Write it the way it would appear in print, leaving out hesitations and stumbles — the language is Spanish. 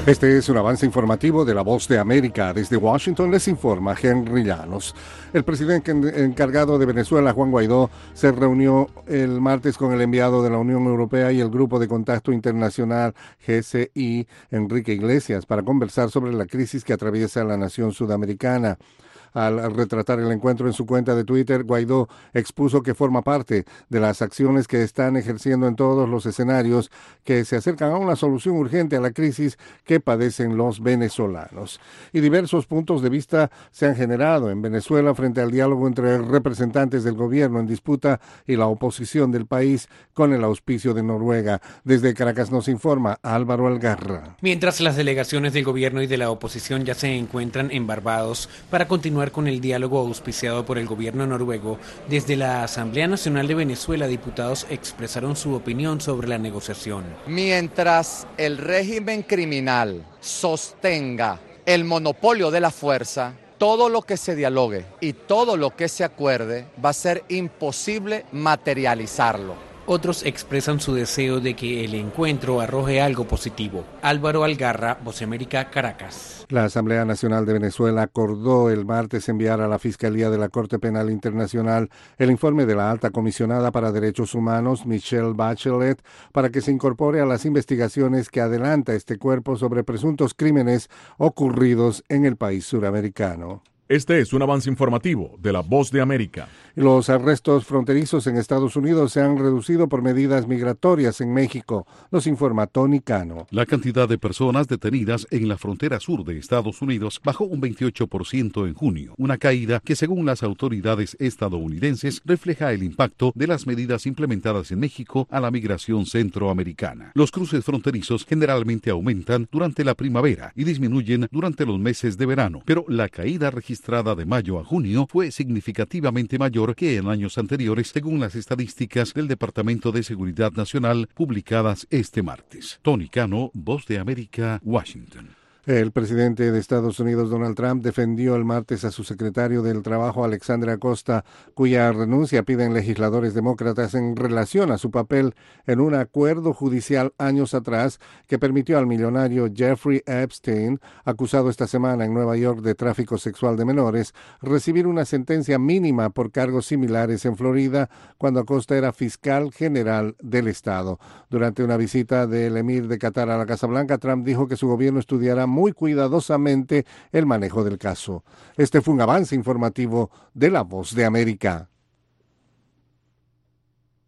Este es un avance informativo de La Voz de América. Desde Washington les informa Henry Llanos. El presidente encargado de Venezuela, Juan Guaidó, se reunió el martes con el enviado de la Unión Europea y el Grupo de Contacto Internacional GCI, Enrique Iglesias, para conversar sobre la crisis que atraviesa la nación sudamericana. Al retratar el encuentro en su cuenta de Twitter, Guaidó expuso que forma parte de las acciones que están ejerciendo en todos los escenarios que se acercan a una solución urgente a la crisis que padecen los venezolanos. Y diversos puntos de vista se han generado en Venezuela frente al diálogo entre representantes del gobierno en disputa y la oposición del país con el auspicio de Noruega. Desde Caracas nos informa Álvaro Algarra. Mientras las delegaciones del gobierno y de la oposición ya se encuentran en Barbados para continuar con el diálogo auspiciado por el gobierno noruego, desde la Asamblea Nacional de Venezuela, diputados expresaron su opinión sobre la negociación. Mientras el régimen criminal sostenga el monopolio de la fuerza, todo lo que se dialogue y todo lo que se acuerde va a ser imposible materializarlo. Otros expresan su deseo de que el encuentro arroje algo positivo. Álvaro Algarra, Voz de América, Caracas. La Asamblea Nacional de Venezuela acordó el martes enviar a la Fiscalía de la Corte Penal Internacional el informe de la Alta Comisionada para Derechos Humanos, Michelle Bachelet, para que se incorpore a las investigaciones que adelanta este cuerpo sobre presuntos crímenes ocurridos en el país suramericano. Este es un avance informativo de La Voz de América. Los arrestos fronterizos en Estados Unidos se han reducido por medidas migratorias en México, nos informa Tony Cano. La cantidad de personas detenidas en la frontera sur de Estados Unidos bajó un 28% en junio, una caída que según las autoridades estadounidenses refleja el impacto de las medidas implementadas en México a la migración centroamericana. Los cruces fronterizos generalmente aumentan durante la primavera y disminuyen durante los meses de verano, pero la caída registrada de mayo a junio fue significativamente mayor que en años anteriores, según las estadísticas del Departamento de Seguridad Nacional publicadas este martes. Tony Cano, Voz de América, Washington. El presidente de Estados Unidos, Donald Trump, defendió el martes a su secretario del Trabajo, Alexandria Acosta, cuya renuncia piden legisladores demócratas en relación a su papel en un acuerdo judicial años atrás que permitió al millonario Jeffrey Epstein, acusado esta semana en Nueva York de tráfico sexual de menores, recibir una sentencia mínima por cargos similares en Florida cuando Acosta era fiscal general del estado. Durante una visita del emir de Qatar a la Casa Blanca, Trump dijo que su gobierno estudiará muy cuidadosamente el manejo del caso. Este fue un avance informativo de La Voz de América.